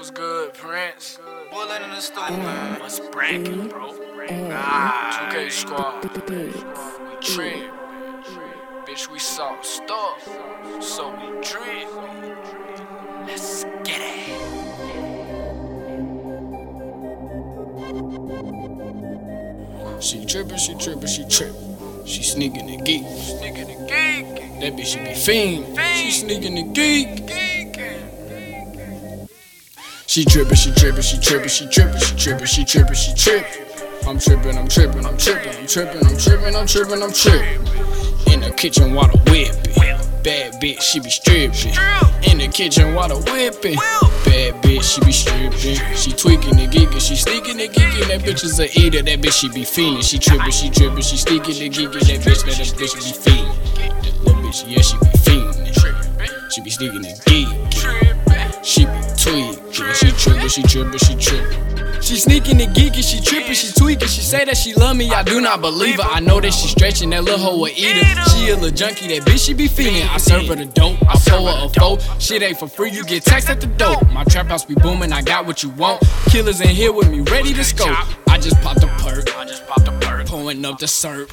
What's good, Prince? Bullet in the studio, man. What's brackin', bro? 2K squad. We trip. Bitch, we saw stuff. So we drip. Let's get it. She trippin', she trippin', she trippin'. She sneakin' the geek. Sneaking the geek. That bitch, she be fiend. She sneakin' the geek. She trippin', she trippin', she trippin', she trippin', she trippin', she trippin', she trippin'. I'm trippin', I'm trippin', I'm trippin', I'm trippin', I'm trippin', I'm trippin', I'm trippin'. In the kitchen while the whippin'. Bad bitch, she be strippin'. In the kitchen while the whippin'. Bad bitch, she be strippin'. She tweaking the geekin', she sneakin' the geekin'. That bitch is a eater, that bitch she be fiendin'. She trippin', she trippin', she sneakin' the geekin'. That bitch be fiendin'. That little bitch, yeah, she be fiendin'. She be sneakin' the geekin'. She be tweaking. She trippin', she trippin', she trippin'. She sneaking and geeking, she trippin', she tweaking. She say that she love me, I do not believe her. I know that she stretchin', that little hoe a eater. She a little junkie, that bitch she be feedin'. I serve her the dope, I pour her a foe. Shit ain't for free, you get taxed at the dope. My trap house be boomin', I got what you want. Killers in here with me, ready to scope. I just popped the perk, pouring up the syrup.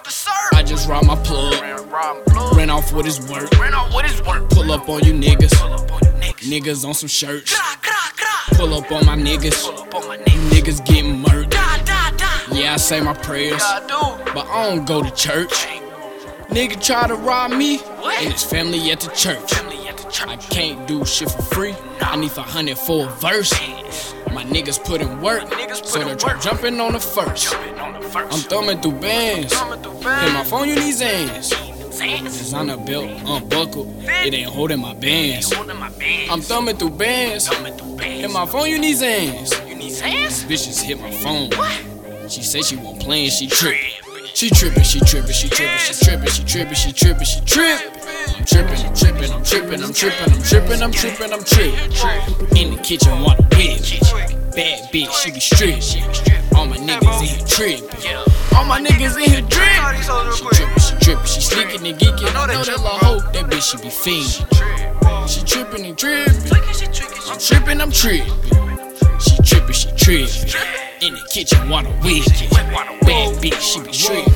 I just robbed my plug, ran off with his work. Pull up on you niggas, niggas on some shirts. Pull up on my niggas, you niggas getting murked. Yeah, I say my prayers, but I don't go to church. Nigga try to rob me, and his family at the church. I can't do shit for free, I need 500 for a verse. My niggas put in work, so they try jumping on the first. I'm thumbing through bands, hit my phone, you need Zans. Designer belt unbuckled, it ain't holding my bands. I'm thumbing through bands, hit my phone, you need Zans. Bitches hit my phone. She say she won't play and she trippin'. She trippin', she trippin', she trippin', she trippin', she trippin', she trippin', she trippin'. I'm trippin', I'm trippin', I'm trippin', I'm trippin', I'm trippin', I'm trippin', I'm trippin'. In the kitchen while the whip. Bad bitch, she be strippin'. All my niggas in here trippin'. All my niggas in here trippin'. She trippin', she trippin', she sneakin' and geekin'. I know that little hoe, that bitch she be fiendin'. She trippin' and trippin'. I'm trippin', I'm trippin'. She trippin', she trippin'. In the kitchen while the whip. Bad bitch, she be trippin'.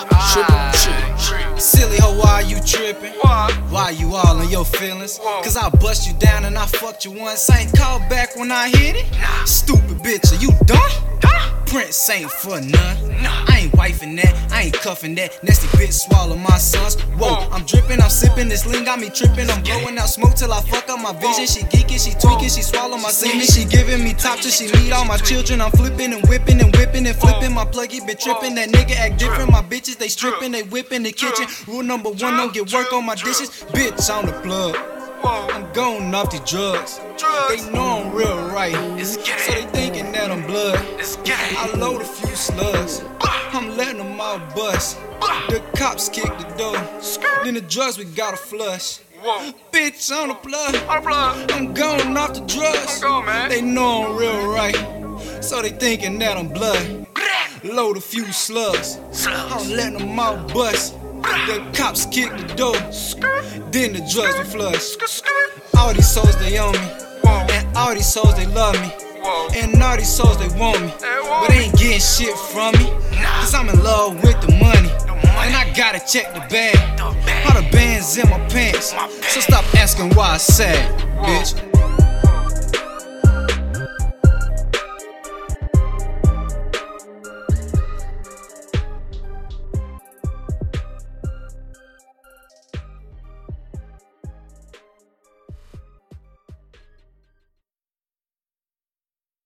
Trippin'. Silly hoe, why you trippin'? Why you all in your feelings? Cause I bust you down and I fucked you once. I ain't call back when I hit it. Stupid bitch, are you dumb? Prince ain't for none. I ain't wifing that, I ain't cuffing that. Nasty bitch swallow my sons. Whoa, I'm drippin', I'm sippin', this lean got me trippin'. I'm blowing out smoke till I fuck up my vision. She geekin', she tweakin', she swallow my semen. She giving me top till she meet all my children. I'm flippin' and whippin' and whippin' and flippin'. My plug, he been trippin'. That nigga act different. My bitches, they strippin', they whippin' the kitchen. Rule number 1, don't get work on my dishes. Bitch on the plug. I'm going off these drugs. They know I'm real right, so they thinking that I'm blood. I load a few slugs, I'm letting them all bust. The cops kick the door, then the drugs we gotta flush. Bitch on the plug, I'm going off the drugs. They know I'm real right, so they thinking that I'm blood. Load a few slugs, I'm letting them all bust. The cops kick the door, then the drugs we flush. All these souls they own me, and all these souls they love me, and all these souls they want me, but they ain't getting shit from me, cause I'm in love with the money, and I gotta check the bag. All the bands in my pants, so stop asking why I sad, bitch.